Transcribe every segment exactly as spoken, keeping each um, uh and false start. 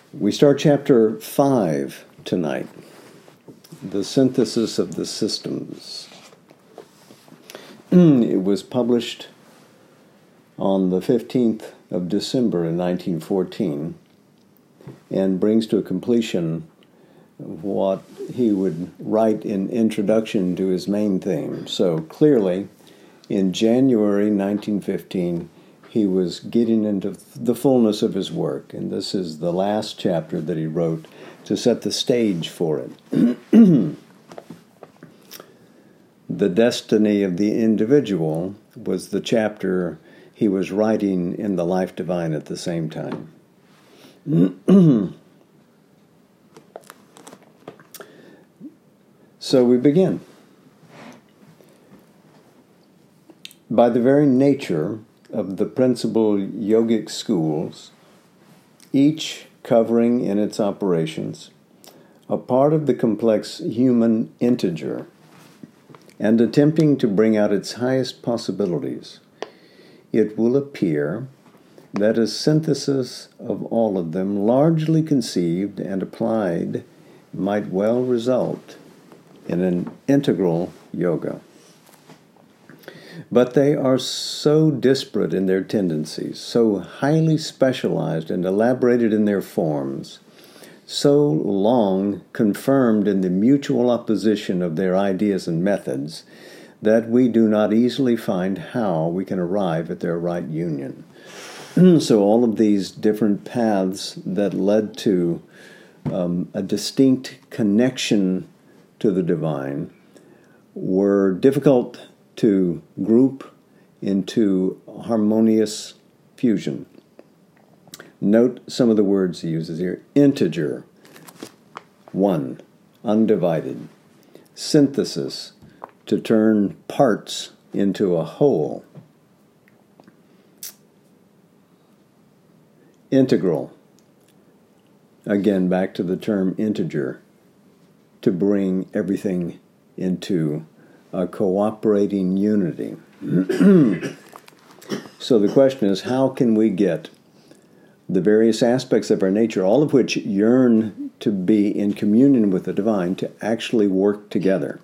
We start chapter five tonight, the synthesis of the systems. It was published on the fifteenth of December in nineteen fourteen and brings to a completion what he would write in introduction to his main theme. So clearly, in January nineteen fifteen, he was getting into the fullness of his work, and this is the last chapter that he wrote to set the stage for it. The Destiny of the Individual was the chapter he was writing in the Life Divine at the same time. So we begin. By the very nature of the principal yogic schools, each covering in its operations a part of the complex human integer and attempting to bring out its highest possibilities, it will appear that a synthesis of all of them, largely conceived and applied, might well result in an integral yoga. But they are so disparate in their tendencies, so highly specialized and elaborated in their forms, so long confirmed in the mutual opposition of their ideas and methods, that we do not easily find how we can arrive at their right union. So all of these different paths that led to um, a distinct connection to the divine were difficult to group into harmonious fusion. Note some of the words he uses here. Integer, one, undivided. Synthesis, to turn parts into a whole. Integral, again back to the term integer, to bring everything into a cooperating unity. So the question is, how can we get the various aspects of our nature, all of which yearn to be in communion with the divine, to actually work together?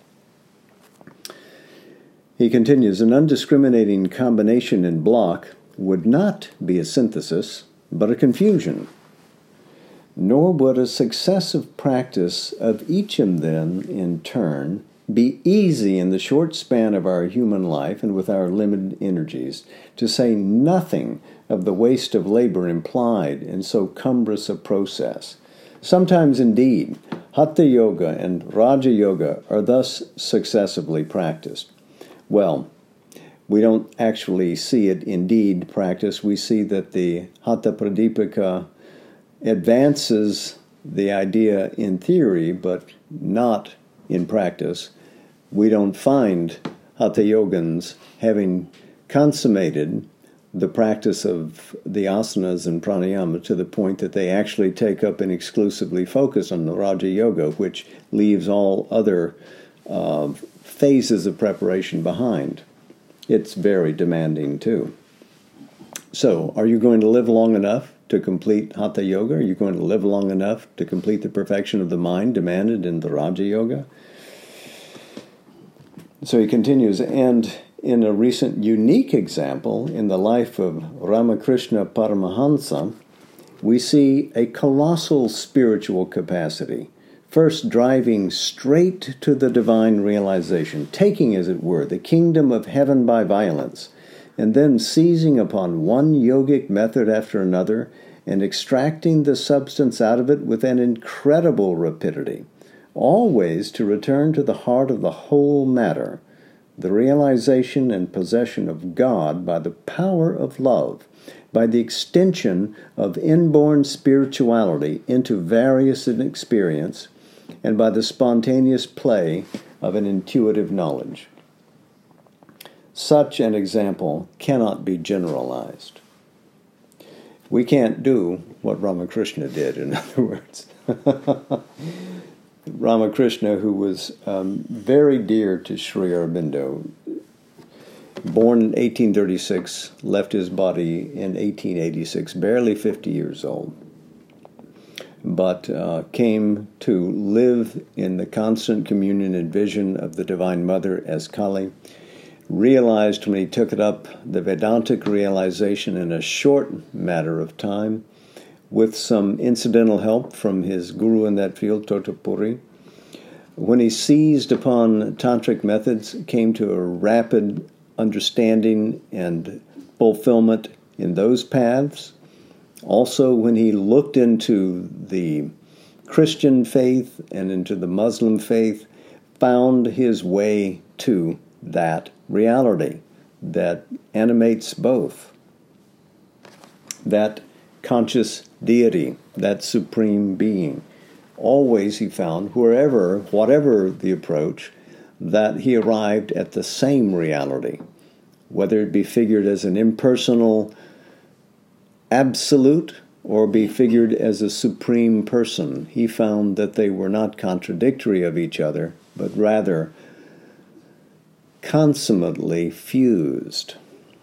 He continues, an undiscriminating combination in block would not be a synthesis, but a confusion. Nor would a successive practice of each of them in turn be easy in the short span of our human life and with our limited energies, to say nothing of the waste of labor implied in so cumbrous a process. Sometimes, indeed, Hatha Yoga and Raja Yoga are thus successively practiced. Well, we don't actually see it indeed practiced. We see that the Hatha Pradipika advances the idea in theory, but not in practice. We don't find Hatha Yogins having consummated the practice of the asanas and pranayama to the point that they actually take up and exclusively focus on the Raja Yoga, which leaves all other uh, phases of preparation behind. It's very demanding too. So, are you going to live long enough to complete Hatha Yoga? Are you going to live long enough to complete the perfection of the mind demanded in the Raja Yoga? So he continues, and in a recent unique example in the life of Ramakrishna Paramahansa, we see a colossal spiritual capacity, first driving straight to the divine realization, taking, as it were, the kingdom of heaven by violence, and then seizing upon one yogic method after another and extracting the substance out of it with an incredible rapidity, always to return to the heart of the whole matter, the realization and possession of God by the power of love, by the extension of inborn spirituality into various experience, and by the spontaneous play of an intuitive knowledge. Such an example cannot be generalized. We can't do what Ramakrishna did, in other words. Ramakrishna, who was um, very dear to Sri Aurobindo, born in eighteen thirty-six, left his body in eighteen eighty-six, barely fifty years old. but uh, came to live in the constant communion and vision of the Divine Mother as Kali, realized when he took it up the Vedantic realization in a short matter of time, with some incidental help from his guru in that field, Totapuri. When he seized upon tantric methods, came to a rapid understanding and fulfillment in those paths. Also, when he looked into the Christian faith and into the Muslim faith, found his way to that reality that animates both. That conscious deity, that supreme being. Always he found, wherever, whatever the approach, that he arrived at the same reality, whether it be figured as an impersonal absolute or be figured as a supreme person. He found that they were not contradictory of each other, but rather consummately fused.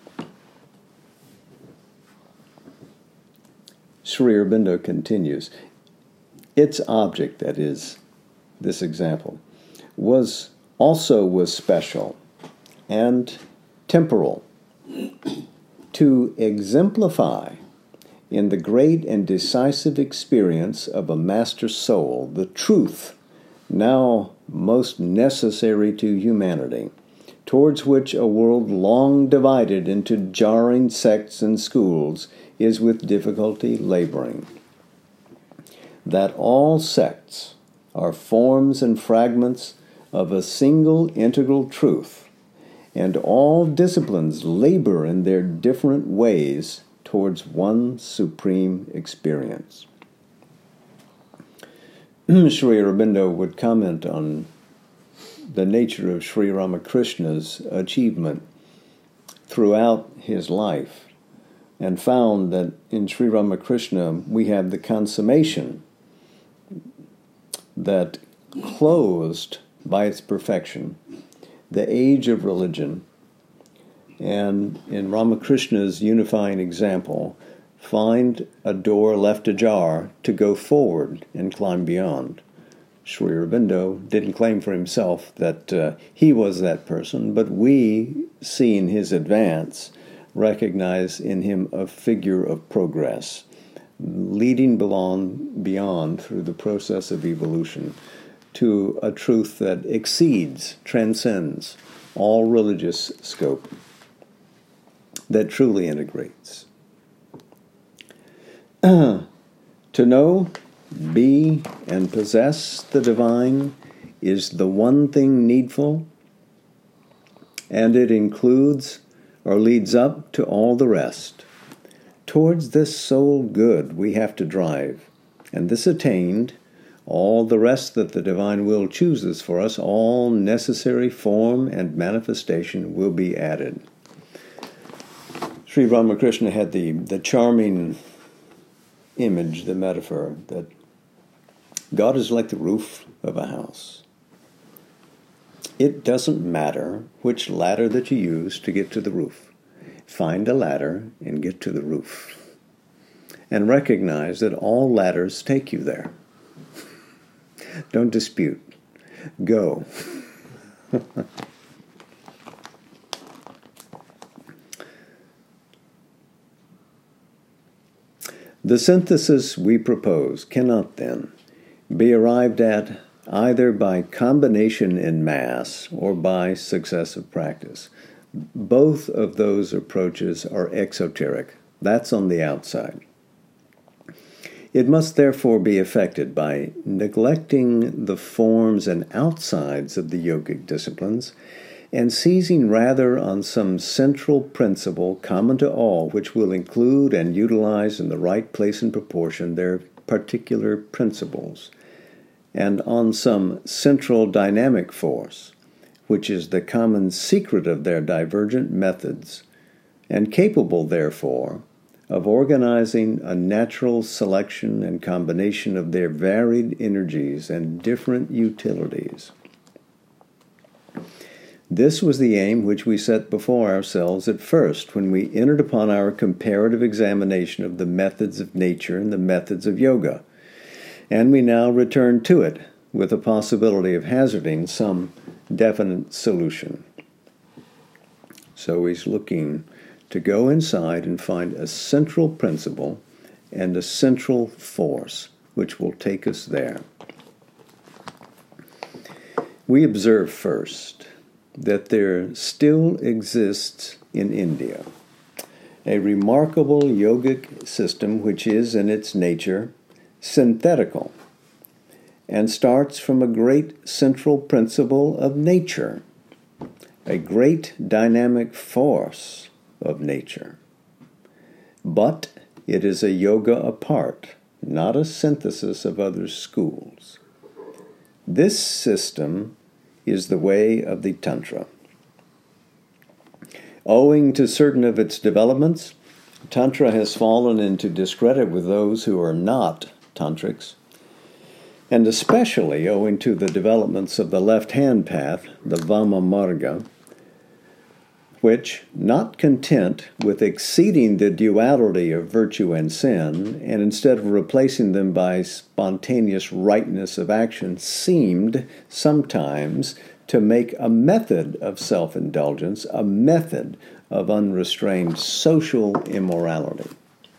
Sri Aurobindo continues, its object, that is, this example, was also was special and temporal to exemplify in the great and decisive experience of a master soul the truth now most necessary to humanity, towards which a world long divided into jarring sects and schools is with difficulty laboring. That all sects are forms and fragments of a single integral truth, and all disciplines labor in their different ways towards one supreme experience. Sri Aurobindo would comment on the nature of Sri Ramakrishna's achievement throughout his life, and found that in Sri Ramakrishna we have the consummation that closed by its perfection the age of religion, and in Ramakrishna's unifying example, find a door left ajar to go forward and climb beyond. Sri Aurobindo didn't claim for himself that uh, he was that person, but we, seeing his advance, recognize in him a figure of progress, leading beyond, beyond through the process of evolution to a truth that exceeds, transcends all religious scope, that truly integrates. To know, be, and possess the divine is the one thing needful, and it includes or leads up to all the rest. Towards this sole good we have to drive, and this attained, all the rest that the divine will chooses for us, all necessary form and manifestation will be added. Sri Ramakrishna had the, the charming image, the metaphor, that God is like the roof of a house. It doesn't matter which ladder that you use to get to the roof. Find a ladder and get to the roof. And recognize that all ladders take you there. Don't dispute. Go. The synthesis we propose cannot, then, be arrived at either by combination in mass or by successive practice. Both of those approaches are exoteric. That's on the outside. It must therefore be effected by neglecting the forms and outsides of the yogic disciplines and seizing rather on some central principle common to all, which will include and utilize in the right place and proportion their particular principles, and on some central dynamic force, which is the common secret of their divergent methods, and capable, therefore, of organizing a natural selection and combination of their varied energies and different utilities. This was the aim which we set before ourselves at first when we entered upon our comparative examination of the methods of nature and the methods of yoga. And we now return to it with the possibility of hazarding some definite solution. So he's looking to go inside and find a central principle and a central force which will take us there. We observe first that there still exists in India a remarkable yogic system which is in its nature synthetical and starts from a great central principle of nature, a great dynamic force of nature. But it is a yoga apart, not a synthesis of other schools. This system is the way of the Tantra. Owing to certain of its developments, Tantra has fallen into discredit with those who are not Tantrics, and especially owing to the developments of the left-hand path, the Vama Marga, which, not content with exceeding the duality of virtue and sin, and instead of replacing them by spontaneous rightness of action, seemed sometimes to make a method of self-indulgence, a method of unrestrained social immorality.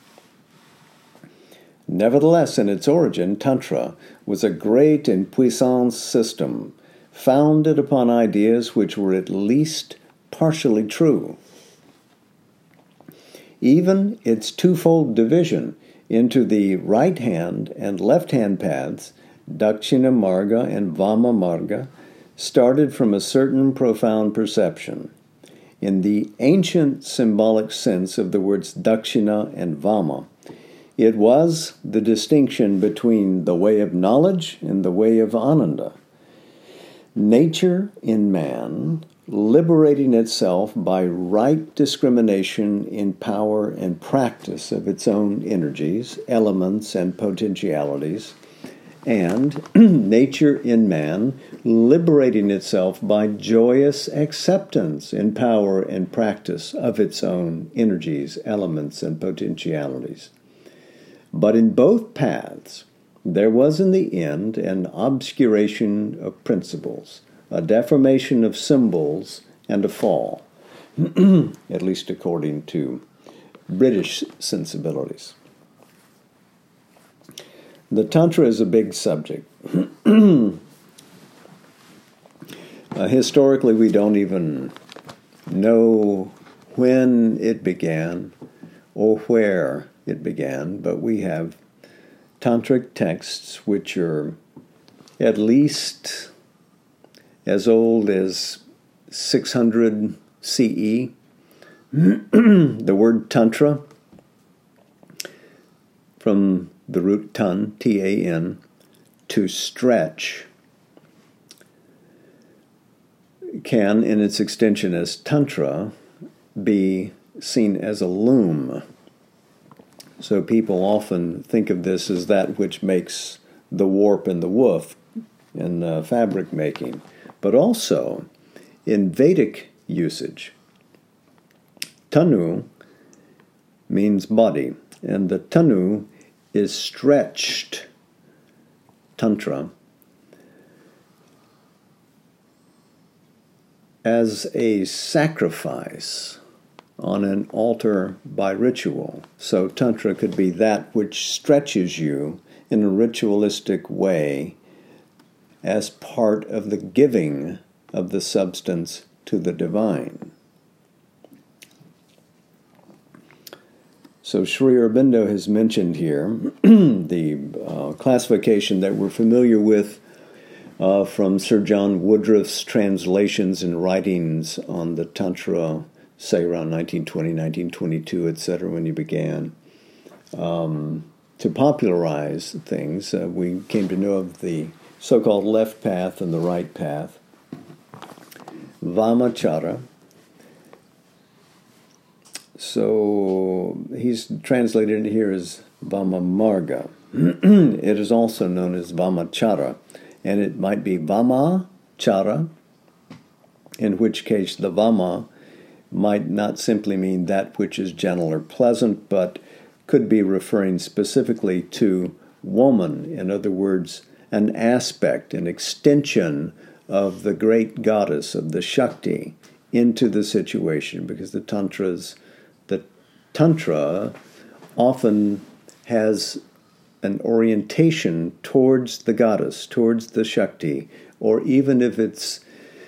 Nevertheless, in its origin, Tantra was a great and puissant system, founded upon ideas which were at least partially true. Even its twofold division into the right-hand and left-hand paths, Dakshina Marga and Vama Marga, started from a certain profound perception. In the ancient symbolic sense of the words Dakshina and Vama, it was the distinction between the way of knowledge and the way of Ananda. Nature in man liberating itself by right discrimination in power and practice of its own energies, elements, and potentialities, and nature in man liberating itself by joyous acceptance in power and practice of its own energies, elements, and potentialities. But in both paths, there was in the end an obscuration of principles, a deformation of symbols, and a fall, at least according to British sensibilities. The Tantra is a big subject. uh, historically, we don't even know when it began or where it began, but we have tantric texts which are at least as old as six hundred C E. The word tantra, from the root tan, T A N, to stretch, can, in its extension as tantra, be seen as a loom. So people often think of this as that which makes the warp and the woof in uh, fabric making. But also, in Vedic usage, tanu means body, and the tanu is stretched, tantra, as a sacrifice on an altar by ritual. So tantra could be that which stretches you in a ritualistic way as part of the giving of the substance to the divine. So Sri Aurobindo has mentioned here the uh, classification that we're familiar with uh, from Sir John Woodruff's translations and writings on the Tantra, say around nineteen twenty, nineteen twenty-two, et cetera, when he began um, to popularize things. Uh, we came to know of the so-called left path and the right path, Vamachara. So he's translated it here as Vama Marga. It is also known as Vamachara, and it might be Vamachara, in which case the Vama might not simply mean that which is gentle or pleasant, but could be referring specifically to woman, in other words, an aspect, an extension of the great goddess, of the Shakti, into the situation, because the tantras, the tantra often has an orientation towards the goddess, towards the Shakti, or even if it's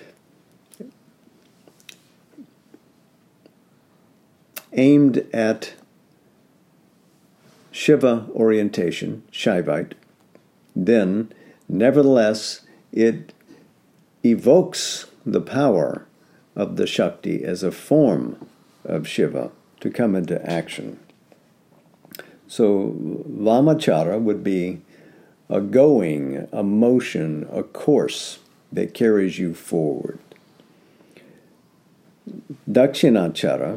aimed at Shiva orientation, Shaivite, then nevertheless it evokes the power of the Shakti as a form of Shiva to come into action. So Vamachara would be a going, a motion, a course that carries you forward. Dakshinachara,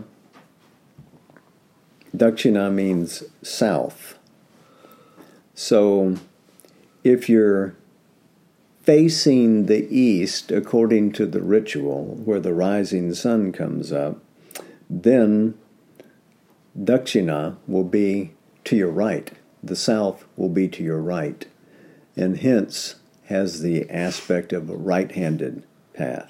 Dakshina means south. So if you're facing the east according to the ritual where the rising sun comes up, then Dakshina will be to your right. The south will be to your right, and hence has the aspect of a right-handed path.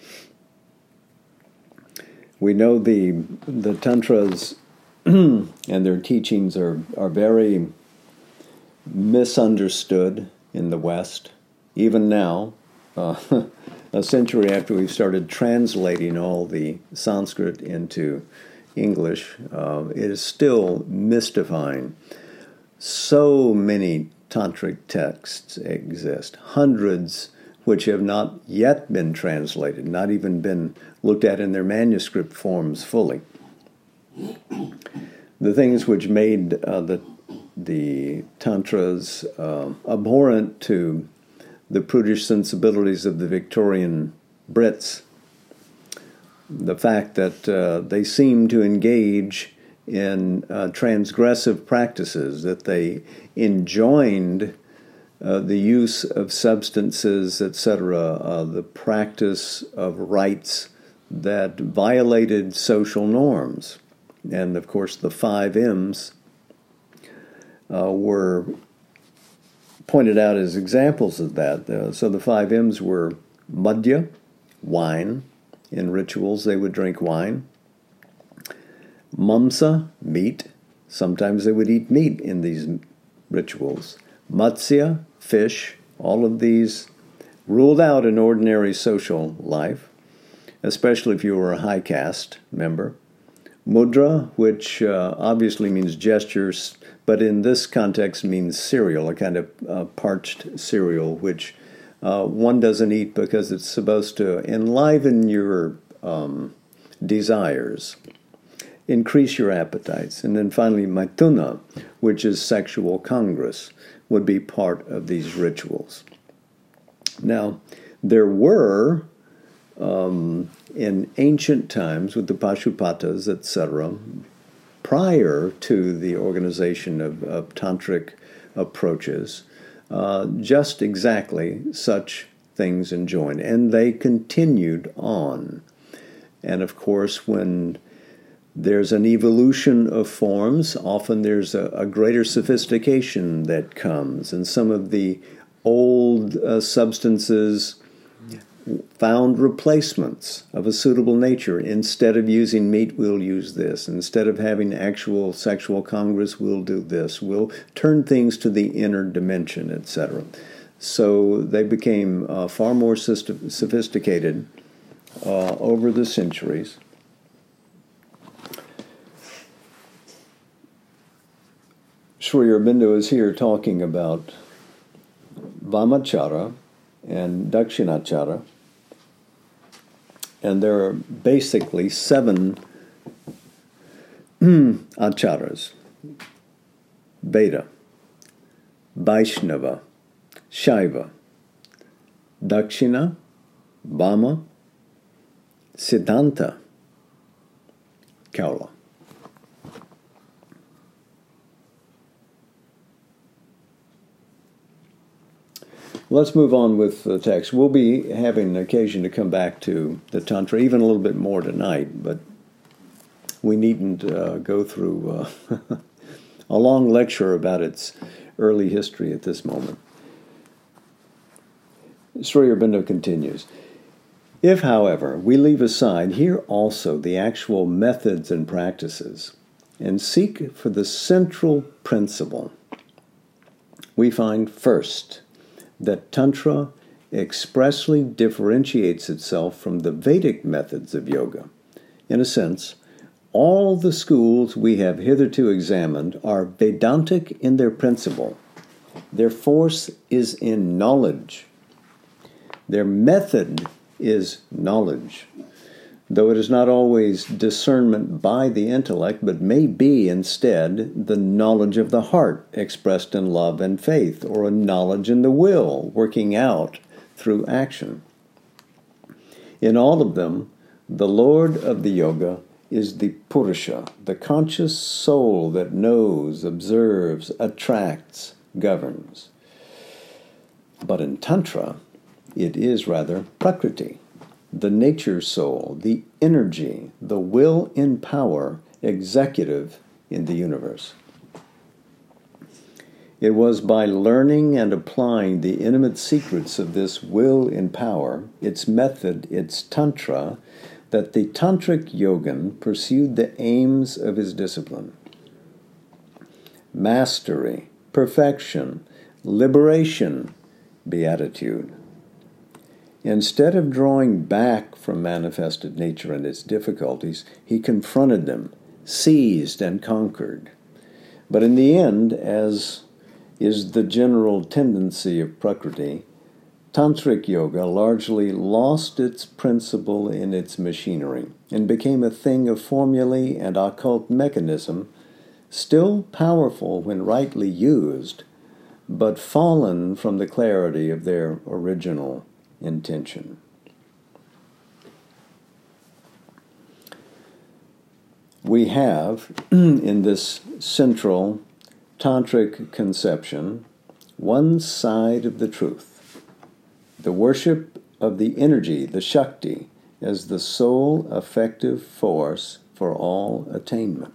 We know the the tantras and their teachings are, are very misunderstood in the West. Even now, uh, a century after we've started translating all the Sanskrit into English, uh, it is still mystifying. So many tantric texts exist, hundreds which have not yet been translated, not even been looked at in their manuscript forms fully. The things which made uh, the the tantras uh, abhorrent to the prudish sensibilities of the Victorian Brits, the fact that uh, they seemed to engage in uh, transgressive practices, that they enjoined uh, the use of substances, et cetera, uh, the practice of rites that violated social norms. And, of course, the five M's uh, were pointed out as examples of that. Uh, so the five M's were madhya, wine. In rituals, they would drink wine. Mamsa, meat. Sometimes they would eat meat in these rituals. Matsya, fish. All of these ruled out in ordinary social life, especially if you were a high caste member. Mudra, which uh, obviously means gestures, but in this context means cereal, a kind of uh, parched cereal, which uh, one doesn't eat because it's supposed to enliven your um, desires, increase your appetites. And then finally, Maithuna, which is sexual congress, would be part of these rituals. Now, there were Um, in ancient times with the Pashupatas, et cetera, prior to the organization of, of tantric approaches, uh, just exactly such things enjoined, and they continued on. And of course, when there's an evolution of forms, often there's a, a greater sophistication that comes, and some of the old uh, substances found replacements of a suitable nature. Instead of using meat, we'll use this. Instead of having actual sexual congress, we'll do this. We'll turn things to the inner dimension, et cetera. So they became uh, far more system- sophisticated uh, over the centuries. Sri Aurobindo is here talking about Vamachara and Dakshinachara, and there are basically seven acharas: Veda, Vaishnava, Shaiva, Dakshina, Vama, Siddhanta, Kaula. Let's move on with the text. We'll be having an occasion to come back to the Tantra, even a little bit more tonight, but we needn't uh, go through uh, a long lecture about its early history at this moment. Sri Aurobindo continues, if, however, we leave aside here also the actual methods and practices and seek for the central principle, we find first that Tantra expressly differentiates itself from the Vedic methods of yoga. In a sense, all the schools we have hitherto examined are Vedantic in their principle. Their force is in knowledge. Their method is knowledge, though it is not always discernment by the intellect, but may be instead the knowledge of the heart expressed in love and faith, or a knowledge in the will working out through action. In all of them, the Lord of the yoga is the Purusha, the conscious soul that knows, observes, attracts, governs. But in Tantra, it is rather Prakriti, the nature soul, the energy, the will in power, executive in the universe. It was by learning and applying the intimate secrets of this will in power, its method, its Tantra, that the Tantric yogin pursued the aims of his discipline. Mastery, perfection, liberation, beatitude. Instead of drawing back from manifested nature and its difficulties, he confronted them, seized and conquered. But in the end, as is the general tendency of Prakriti, Tantric yoga largely lost its principle in its machinery and became a thing of formulae and occult mechanism, still powerful when rightly used, but fallen from the clarity of their original intention. We have, in this central Tantric conception, one side of the truth, the worship of the energy, the Shakti, as the sole effective force for all attainment.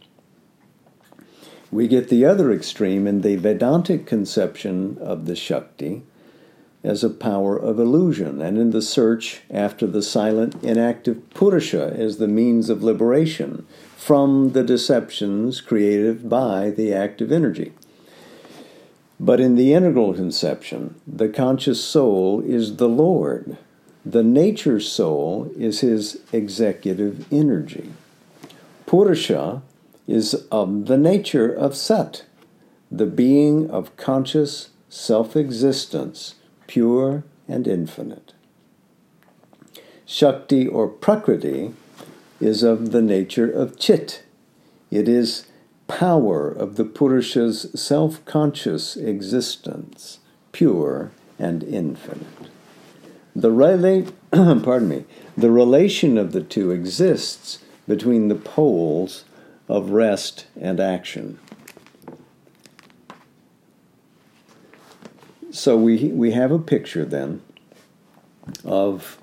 We get the other extreme in the Vedantic conception of the Shakti as a power of illusion, and in the search after the silent, inactive Purusha as the means of liberation from the deceptions created by the active energy. But in the integral conception, the conscious soul is the Lord. The nature soul is his executive energy. Purusha is of the nature of Sat, the being of conscious self-existence, pure and infinite. Shakti or Prakriti is of the nature of Chit. It is power of the Purusha's self-conscious existence, pure and infinite. The rela- pardon me, the relation of the two exists between the poles of rest and action. So we we have a picture then of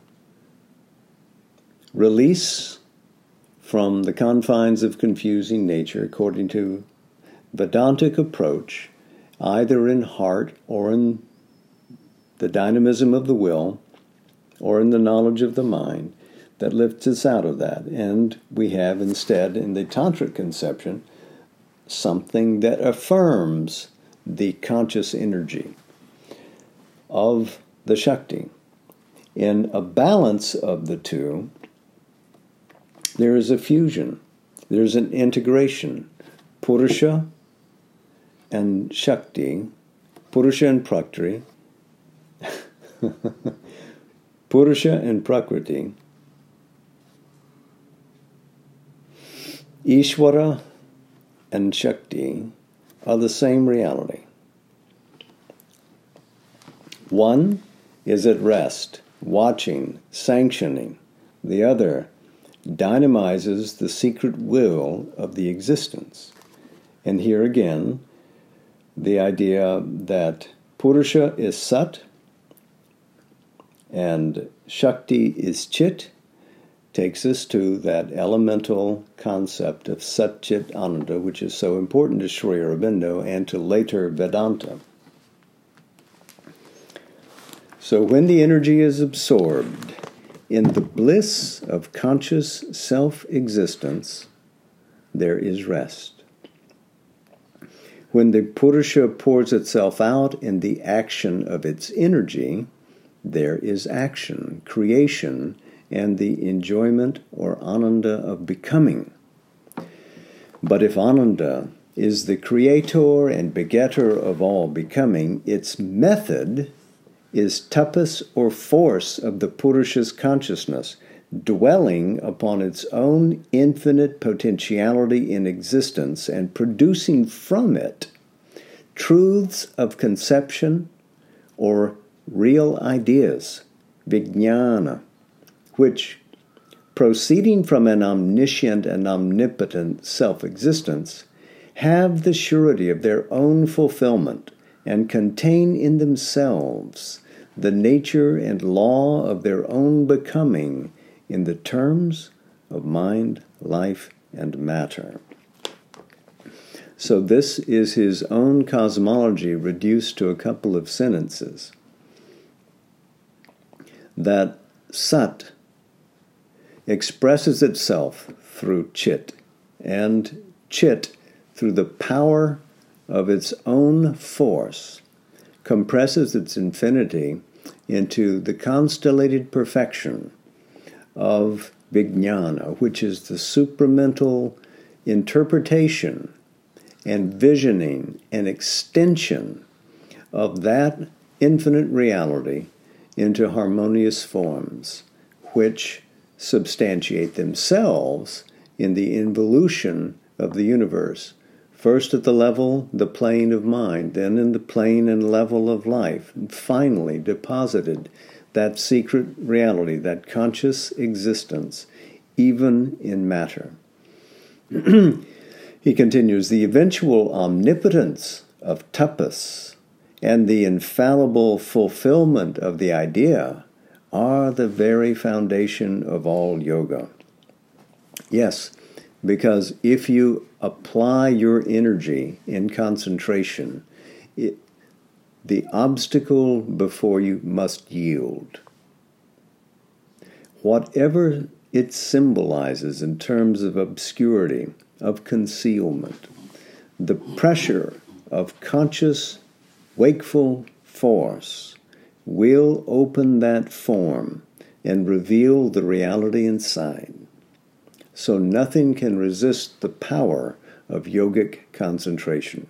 release from the confines of confusing nature according to Vedantic approach, either in heart or in the dynamism of the will or in the knowledge of the mind that lifts us out of that. And we have instead in the Tantric conception something that affirms the conscious energy of the Shakti. In a balance of the two, there is a fusion. There's an integration. Purusha and Shakti, Purusha and Prakriti, Purusha and Prakriti, Ishvara and Shakti are the same reality. One is at rest, watching, sanctioning. The other dynamizes the secret will of the existence. And here again, the idea that Purusha is Sat and Shakti is Chit, takes us to that elemental concept of Sat Chit Ananda, which is so important to Sri Aurobindo and to later Vedanta. So when the energy is absorbed in the bliss of conscious self-existence, there is rest. When the Purusha pours itself out in the action of its energy, there is action, creation, and the enjoyment or ananda of becoming. But if ananda is the creator and begetter of all becoming, its method is tapas or force of the Purusha's consciousness, dwelling upon its own infinite potentiality in existence and producing from it truths of conception or real ideas, vijnana, which, proceeding from an omniscient and omnipotent self-existence, have the surety of their own fulfillment and contain in themselves the nature and law of their own becoming in the terms of mind, life, and matter. So this is his own cosmology reduced to a couple of sentences. That Sat expresses itself through Chit, and Chit, through the power of its own force, compresses its infinity into the constellated perfection of vijnana, which is the supramental interpretation and visioning and extension of that infinite reality into harmonious forms, which substantiate themselves in the involution of the universe, first at the level, the plane of mind, then in the plane and level of life, and finally deposited that secret reality, that conscious existence, even in matter. He continues, the eventual omnipotence of tapas and the infallible fulfillment of the idea are the very foundation of all yoga. Yes, because if you apply your energy in concentration, it, the obstacle before you must yield. Whatever it symbolizes in terms of obscurity, of concealment, the pressure of conscious, wakeful force will open that form and reveal the reality inside. So nothing can resist the power of yogic concentration.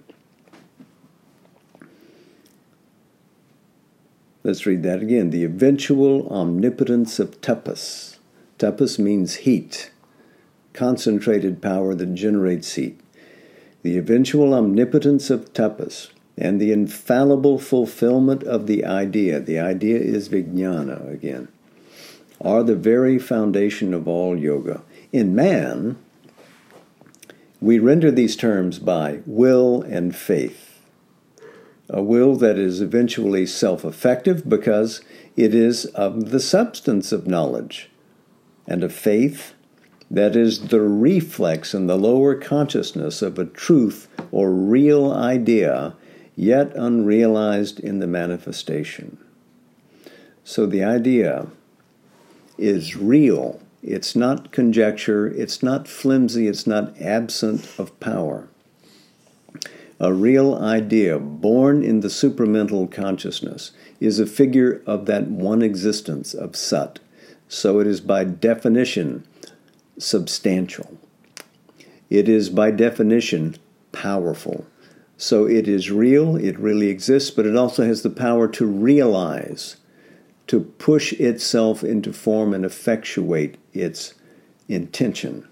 Let's read that again. The eventual omnipotence of tapas. Tapas means heat, concentrated power that generates heat. The eventual omnipotence of tapas and the infallible fulfillment of the idea, the idea is vijnana again, are the very foundation of all yoga. In man, we render these terms by will and faith. A will that is eventually self-effective because it is of the substance of knowledge, and a faith that is the reflex in the lower consciousness of a truth or real idea, yet unrealized in the manifestation. So the idea is real. It's not conjecture, it's not flimsy, it's not absent of power. A real idea, born in the supramental consciousness, is a figure of that one existence of Sat. So it is by definition substantial. It is by definition powerful. So it is real, it really exists, but it also has the power to realize, to push itself into form and effectuate its intention.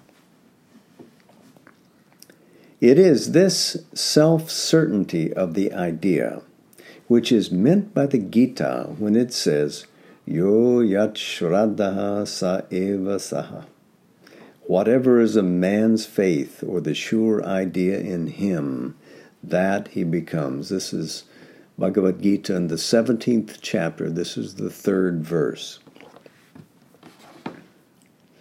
It is this self-certainty of the idea which is meant by the Gita when it says, Yo yat shraddha sa eva saha. Whatever is a man's faith or the sure idea in him, that he becomes. This is Bhagavad Gita in the seventeenth chapter. This is the third verse.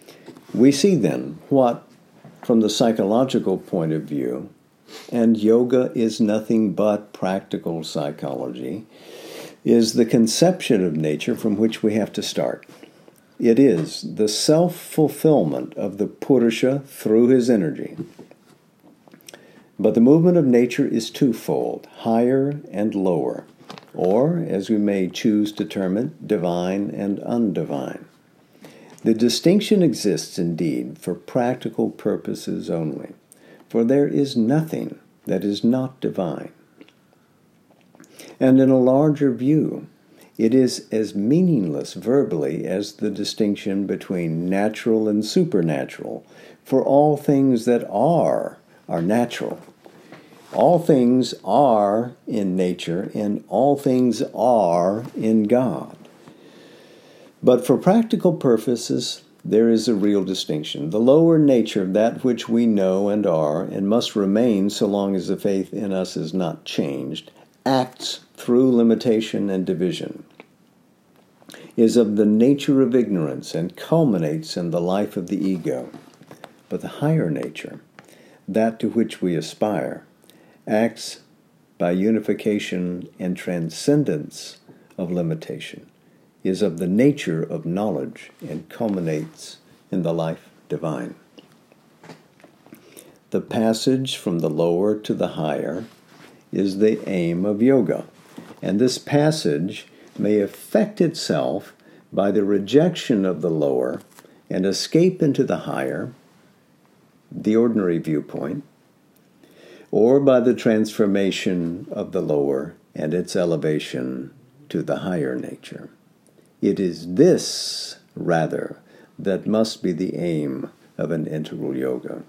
We see then what, from the psychological point of view, and yoga is nothing but practical psychology, is the conception of nature from which we have to start. It is the self-fulfillment of the Purusha through his energy. But the movement of nature is twofold, higher and lower, or, as we may choose to term it, divine and undivine. The distinction exists indeed for practical purposes only, for there is nothing that is not divine. And in a larger view, it is as meaningless verbally as the distinction between natural and supernatural, for all things that are are natural. All things are in nature, and all things are in God. But for practical purposes, there is a real distinction. The lower nature of that which we know and are, and must remain so long as the faith in us is not changed, acts through limitation and division, is of the nature of ignorance and culminates in the life of the ego. But the higher nature, that to which we aspire, acts by unification and transcendence of limitation, is of the nature of knowledge and culminates in the life divine. The passage from the lower to the higher is the aim of yoga, and this passage may effect itself by the rejection of the lower and escape into the higher, the ordinary viewpoint, or by the transformation of the lower and its elevation to the higher nature. It is this, rather, that must be the aim of an integral yoga.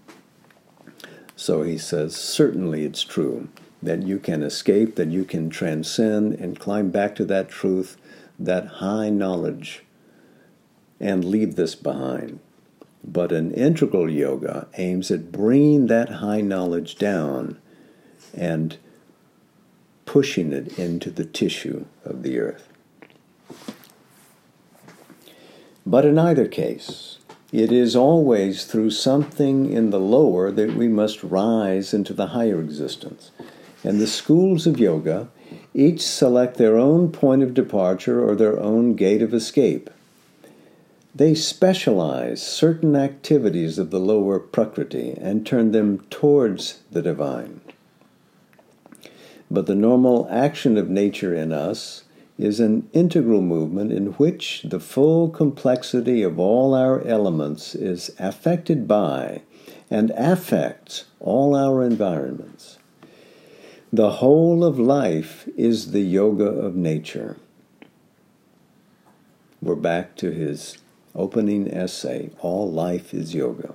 So he says, certainly it's true that you can escape, that you can transcend and climb back to that truth, that high knowledge, and leave this behind. But an integral yoga aims at bringing that high knowledge down and pushing it into the tissue of the earth. But in either case, it is always through something in the lower that we must rise into the higher existence. And the schools of yoga each select their own point of departure or their own gate of escape. They specialize certain activities of the lower prakriti and turn them towards the divine. But the normal action of nature in us is an integral movement in which the full complexity of all our elements is affected by and affects all our environments. The whole of life is the yoga of nature. We're back to his opening essay, All Life is Yoga.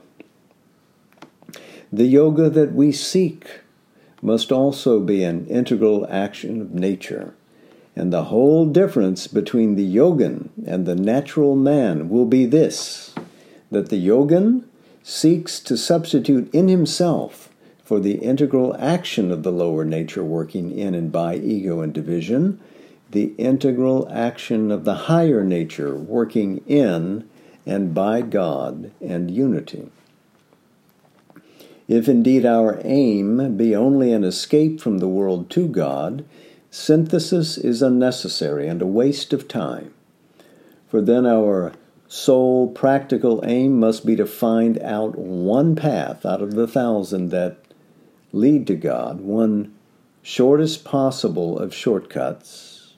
The yoga that we seek must also be an integral action of nature, and the whole difference between the yogin and the natural man will be this, that the yogin seeks to substitute in himself for the integral action of the lower nature working in and by ego and division, the integral action of the higher nature working in and by God and unity. If indeed our aim be only an escape from the world to God, synthesis is unnecessary and a waste of time. For then our sole practical aim must be to find out one path out of the thousand that lead to God, one shortest possible of shortcuts,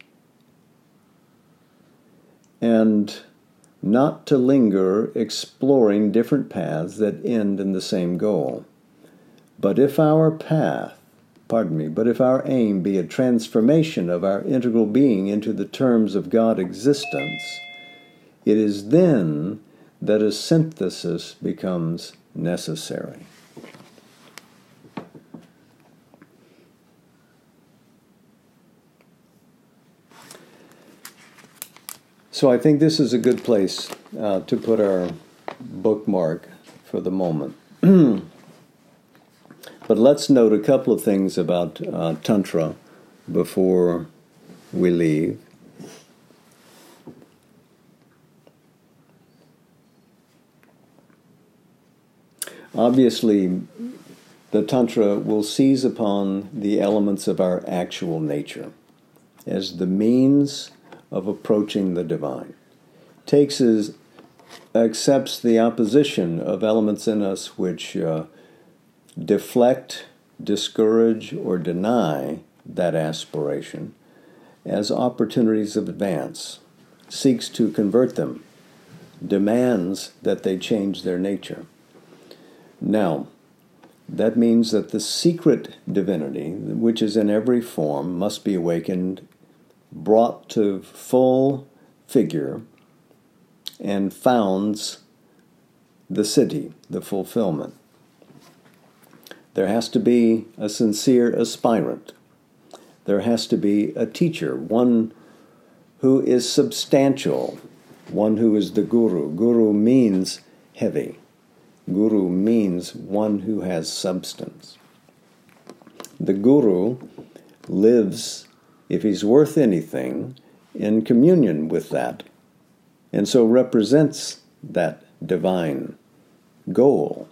and not to linger exploring different paths that end in the same goal. But if our path, pardon me, but if our aim be a transformation of our integral being into the terms of God existence, it is then that a synthesis becomes necessary. So I think this is a good place uh, to put our bookmark for the moment. But let's note a couple of things about uh, Tantra before we leave. Obviously, the Tantra will seize upon the elements of our actual nature as the means of approaching the divine. Takes as, accepts the opposition of elements in us which uh, deflect, discourage, or deny that aspiration as opportunities of advance, seeks to convert them, demands that they change their nature. Now, that means that the secret divinity, which is in every form, must be awakened, brought to full figure, and founds the siddhi, the fulfillment. There has to be a sincere aspirant. There has to be a teacher, one who is substantial, one who is the guru. Guru means heavy. Guru means one who has substance. The guru lives, if he's worth anything, in communion with that, and so represents that divine goal.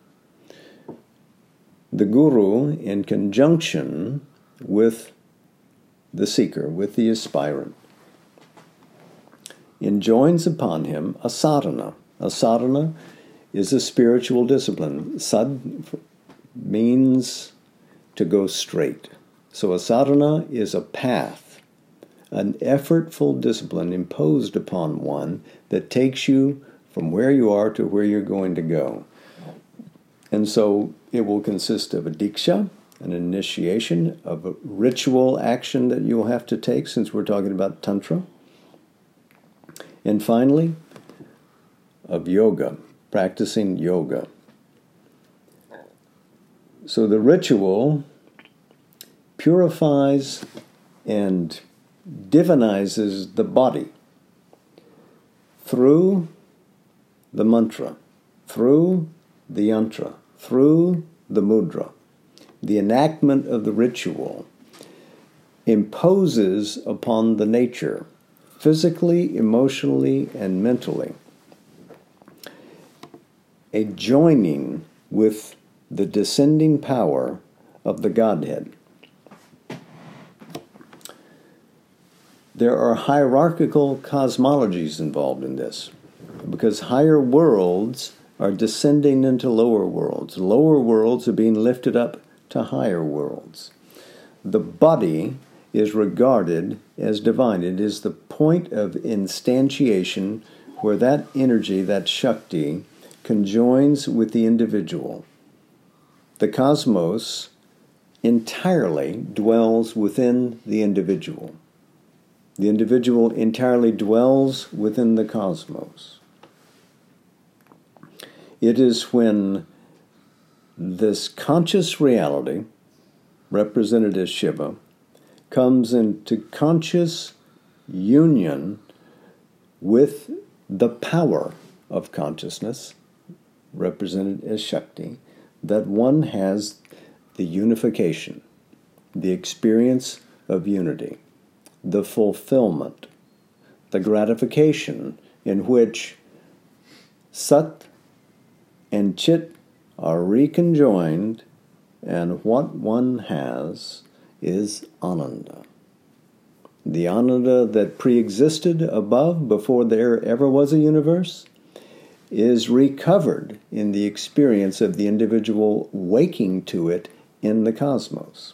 The guru, in conjunction with the seeker, with the aspirant, enjoins upon him a sadhana. A sadhana is a spiritual discipline. Sad means to go straight. So a sadhana is a path, an effortful discipline imposed upon one that takes you from where you are to where you're going to go. And so it will consist of a diksha, an initiation, of a ritual action that you'll have to take, since we're talking about Tantra. And finally, of yoga, practicing yoga. So the ritual purifies and divinizes the body through the mantra, through the yantra, through the mudra. The enactment of the ritual imposes upon the nature, physically, emotionally, and mentally, a joining with the descending power of the Godhead. There are hierarchical cosmologies involved in this, because higher worlds are descending into lower worlds. Lower worlds are being lifted up to higher worlds. The body is regarded as divine. It is the point of instantiation where that energy, that Shakti, conjoins with the individual. The cosmos entirely dwells within the individual. The individual entirely dwells within the cosmos. It is when this conscious reality, represented as Shiva, comes into conscious union with the power of consciousness, represented as Shakti, that one has the unification, the experience of unity, the fulfillment, the gratification in which Sat and Chit are reconjoined, and what one has is Ananda. The Ananda that pre-existed above before there ever was a universe is recovered in the experience of the individual waking to it in the cosmos.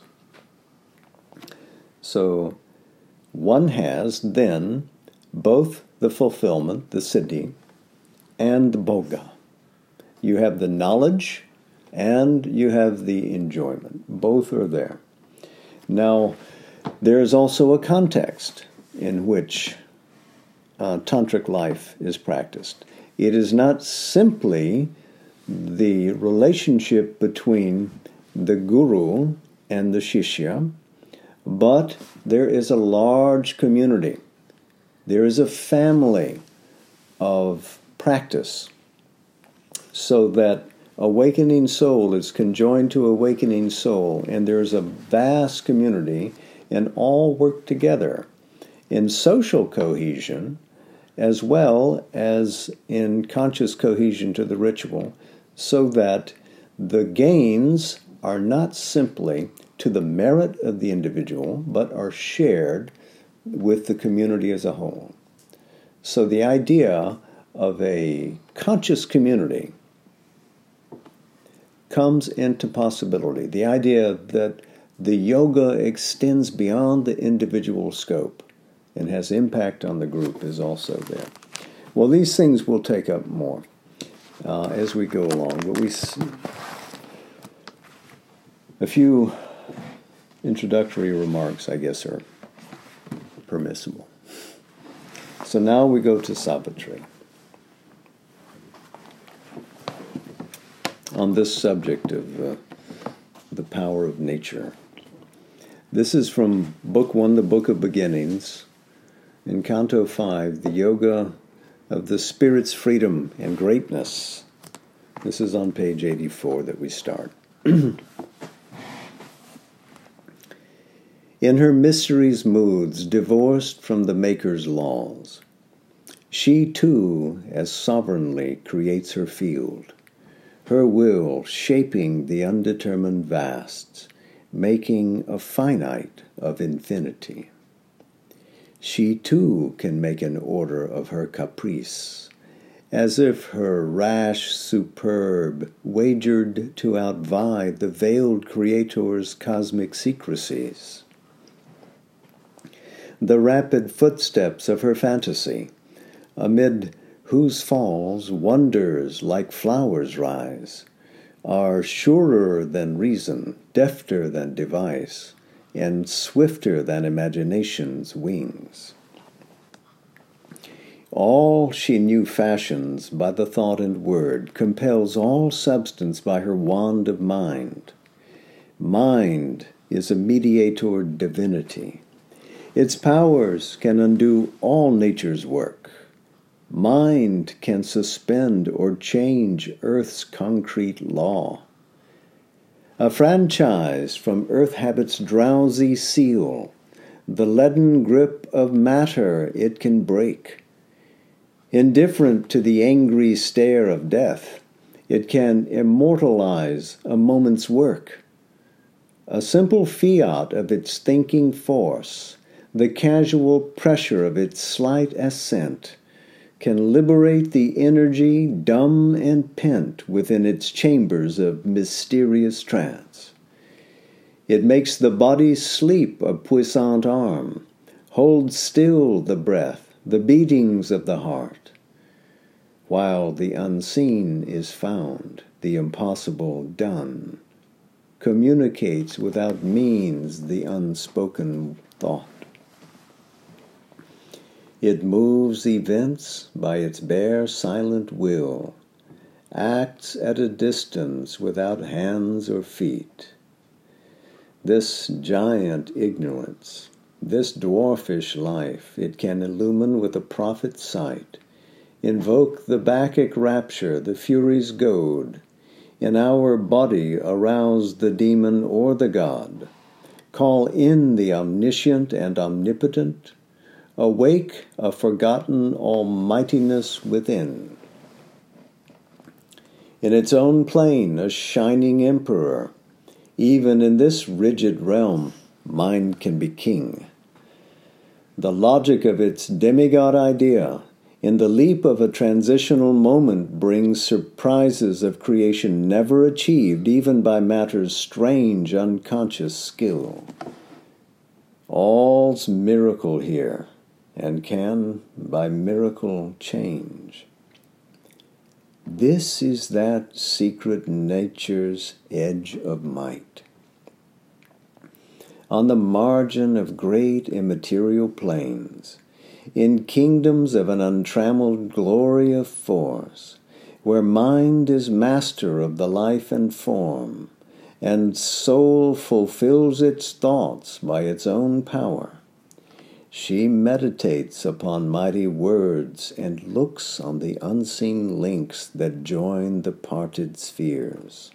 So one has then both the fulfillment, the siddhi, and the bhoga. You have the knowledge and you have the enjoyment. Both are there. Now, there is also a context in which uh, tantric life is practiced. It is not simply the relationship between the guru and the shishya, but there is a large community. There is a family of practice, so that awakening soul is conjoined to awakening soul, and there is a vast community, and all work together in social cohesion as well as in conscious cohesion to the ritual, so that the gains are not simply to the merit of the individual, but are shared with the community as a whole. So the idea of a conscious community comes into possibility. The idea that the yoga extends beyond the individual scope and has impact on the group is also there. Well, these things we'll take up more uh, as we go along, but we s- a few introductory remarks, I guess, are permissible. So now we go to Savitri on this subject of uh, the power of nature. This is from Book One, the Book of Beginnings, in Canto Five, the Yoga of the Spirit's Freedom and Greatness. This is on page eighty-four that we start. In her mysteries moods, divorced from the Maker's laws, she too as sovereignly creates her field, her will shaping the undetermined vasts, making a finite of infinity. She too can make an order of her caprice, as if her rash superb wagered to outvie the veiled Creator's cosmic secrecies. The rapid footsteps of her fantasy, amid whose falls wonders like flowers rise, are surer than reason, defter than device, and swifter than imagination's wings. All she new fashions by the thought and word, compels all substance by her wand of mind. Mind is a mediator divinity. Its powers can undo all nature's work. Mind can suspend or change earth's concrete law. A franchise from earth habit's drowsy seal, the leaden grip of matter it can break. Indifferent to the angry stare of death, it can immortalize a moment's work. A simple fiat of its thinking force, the casual pressure of its slight assent, can liberate the energy dumb and pent within its chambers of mysterious trance. It makes the body sleep a puissant arm, holds still the breath, the beatings of the heart. While the unseen is found, the impossible done, communicates without means the unspoken thought. It moves events by its bare silent will, acts at a distance without hands or feet. This giant ignorance, this dwarfish life, it can illumine with a prophet's sight, invoke the Bacchic rapture, the Furies' goad, in our body arouse the demon or the god, call in the omniscient and omnipotent, awake a forgotten almightiness within. In its own plane, a shining emperor, even in this rigid realm, mind can be king. The logic of its demigod idea, in the leap of a transitional moment, brings surprises of creation never achieved even by matter's strange unconscious skill. All's miracle here, and can, by miracle, change. This is that secret nature's edge of might. On the margin of great immaterial plains, in kingdoms of an untrammeled glory of force, where mind is master of the life and form, and soul fulfills its thoughts by its own power, she meditates upon mighty words and looks on the unseen links that join the parted spheres.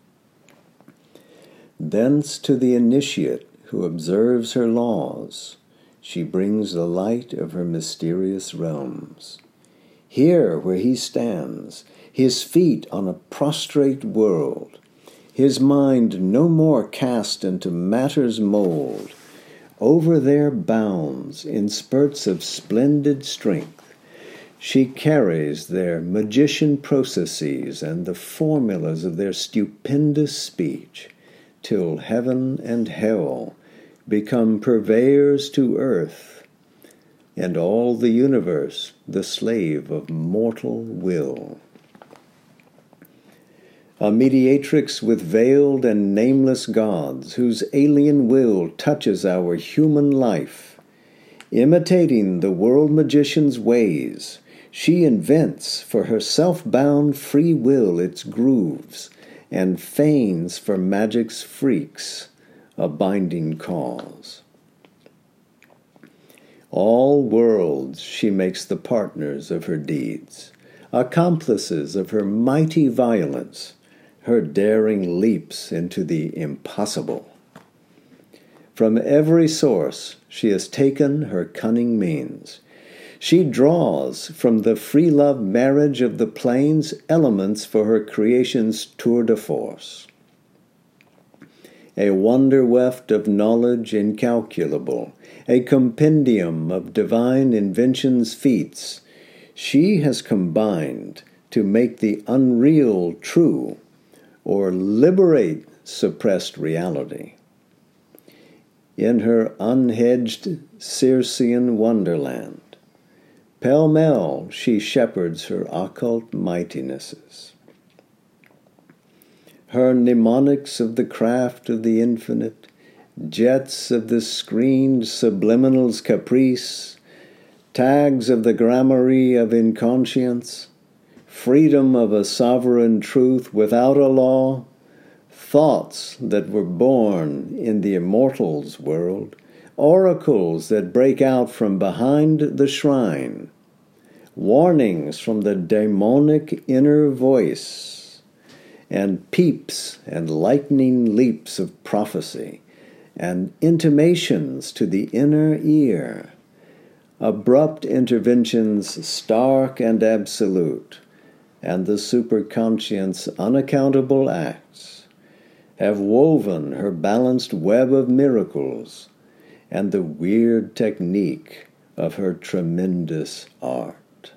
Thence to the initiate who observes her laws, she brings the light of her mysterious realms. Here where he stands, his feet on a prostrate world, his mind no more cast into matter's mold. Over their bounds, in spurts of splendid strength, she carries their magician processes and the formulas of their stupendous speech, till heaven and hell become purveyors to earth, and all the universe the slave of mortal will. A mediatrix with veiled and nameless gods, whose alien will touches our human life. Imitating the world magician's ways, she invents for her self-bound free will its grooves, and feigns for magic's freaks a binding cause. All worlds she makes the partners of her deeds, accomplices of her mighty violence, her daring leaps into the impossible. From every source she has taken her cunning means. She draws from the free love marriage of the plains elements for her creation's tour de force. A wonder weft of knowledge incalculable, a compendium of divine invention's feats, she has combined to make the unreal true, or liberate suppressed reality. In her unhedged Circean wonderland, pell-mell she shepherds her occult mightinesses. Her mnemonics of the craft of the infinite, jets of the screened subliminal's caprice, tags of the gramarye of inconscience, freedom of a sovereign truth without a law, thoughts that were born in the immortal's world, oracles that break out from behind the shrine, warnings from the daemonic inner voice, and peeps and lightning leaps of prophecy, and intimations to the inner ear, abrupt interventions stark and absolute, and the superconscient's unaccountable acts, have woven her balanced web of miracles and the weird technique of her tremendous art.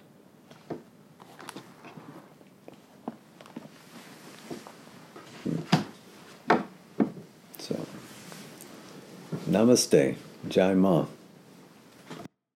So, namaste, Jai Ma.